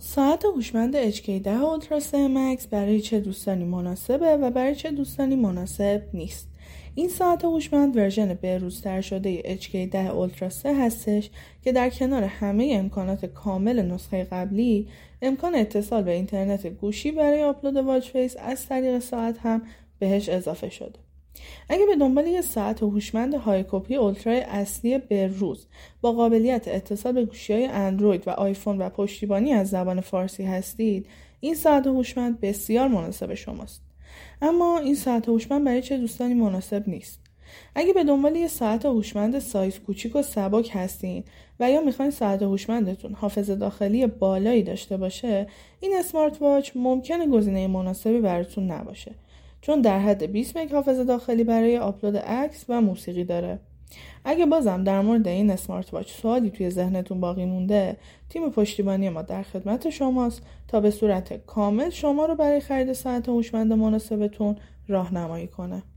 ساعت هوشمند HK10 اولترا 3 مکس برای چه دوستانی مناسبه و برای چه دوستانی مناسب نیست. این ساعت هوشمند ورژن به‌روزتر شده HK10 اولترا 3 هستش که در کنار همه امکانات کامل نسخه قبلی، امکان اتصال به اینترنت گوشی برای آپلود واچ فیس از طریق ساعت هم بهش اضافه شده. اگه به دنبال یه ساعت هوشمند های کپی اولترا اصلی به‌روز با قابلیت اتصال به گوشی‌های اندروید و آیفون و پشتیبانی از زبان فارسی هستید، این ساعت هوشمند بسیار مناسب شماست. اما این ساعت هوشمند برای چه دوستانی مناسب نیست؟ اگه به دنبال یه ساعت هوشمند سایز کوچیک و سبک هستین و یا میخواین ساعت هوشمندتون حافظه داخلی بالایی داشته باشه، این اسمارت واچ ممکنه گزینه مناسبی براتون نباشه، چون در حد 20 مگ حافظه داخلی برای آپلود عکس و موسیقی داره. اگه بازم در مورد این اسمارت واچ سوالی توی ذهنتون باقی مونده، تیم پشتیبانی ما در خدمت شماست تا به صورت کامل شما رو برای خرید ساعت هوشمند مناسبتون راهنمایی کنه.